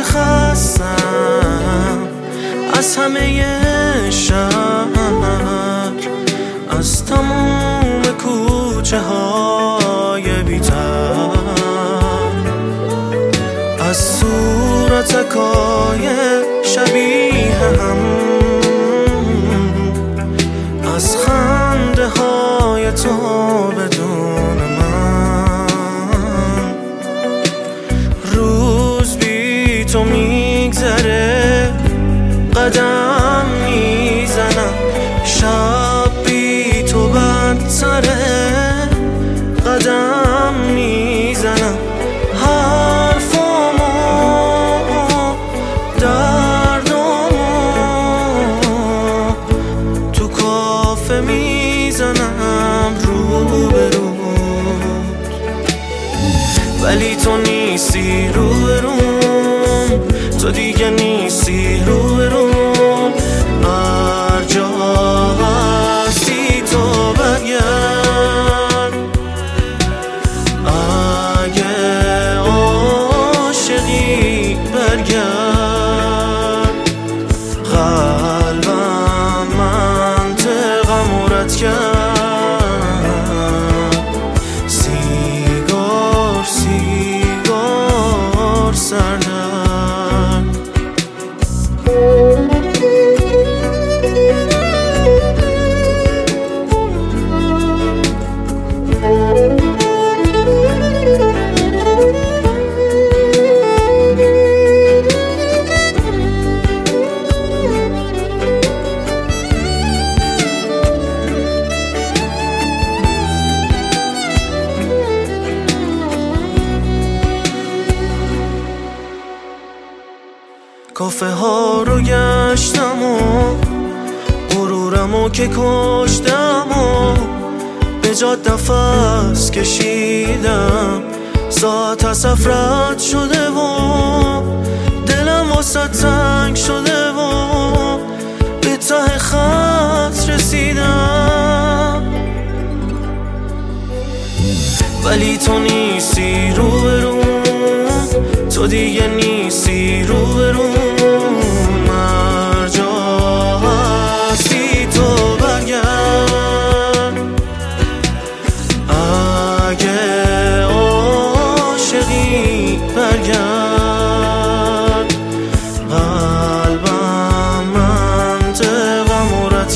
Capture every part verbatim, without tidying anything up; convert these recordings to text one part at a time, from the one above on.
خستم از همه شهر، از تموم کوچه های بی‌تر، از صورتکای شبیه هم، از خنده های تو بدون من. روز بی تو میگذره، قدم میزنم، شب بی تو بدتره، قدم میزنم، حرفامو دردامو تو کافه میزنم رو به رو، ولی تو نیستی رو به روم، تو دیگه نیستی رو به روم. هر جا هستی تو برگرد، اگه عاشقی برگرد. قلبم منطقم رد کرد، سیگار سیگار سردرد. کافه ها رو گشتم و غرورم و که کشتم و به جاد نفس کشیدم. ساعت از سفرت شده و دلم واسه تنگ شده و به ته خط رسیدم، ولی تو نیستی رو به روم، تو دیگه نیستی رو به روم. هر جا هستی تو برگرد، اگه عاشقی برگرد. قلبم منطقم رد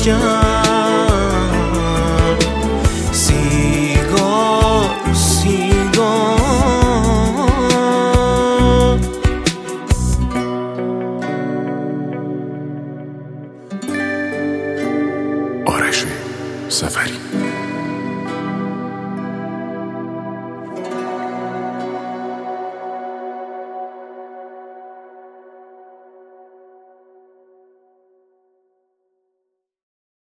کرد، سیگار سیگار. آرش سفری.